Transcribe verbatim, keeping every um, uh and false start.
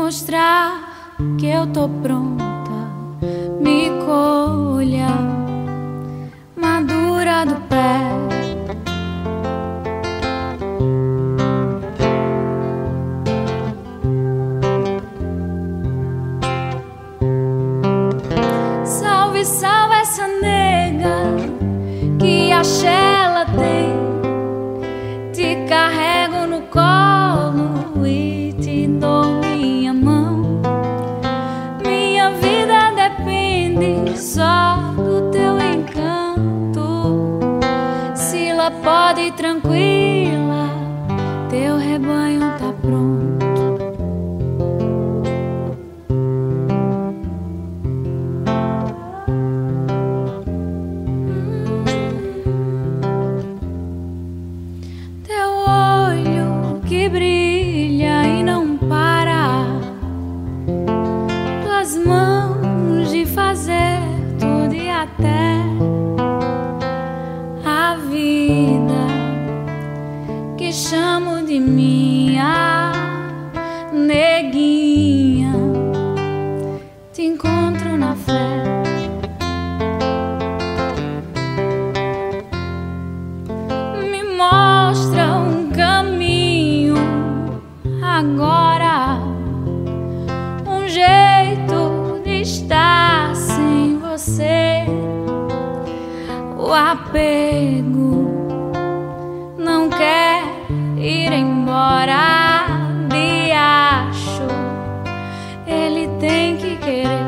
mostrar que eu tô pronta, me colha madura do pé. Salve, salve essa nega que axé ela tem. Te carrego no colo e te dou minha mão. Minha vida depende só do teu encanto. Sila, pode ir tranquila, teu rebanho tá pronto. Que brilha e não para, tuas mãos de fazer tudo e até a vida que chamo de minha neguinha. Te encontro na fé. Me mostra um caminho agora, um jeito de estar sem você. O apego não quer ir embora, de acho ele tem que querer.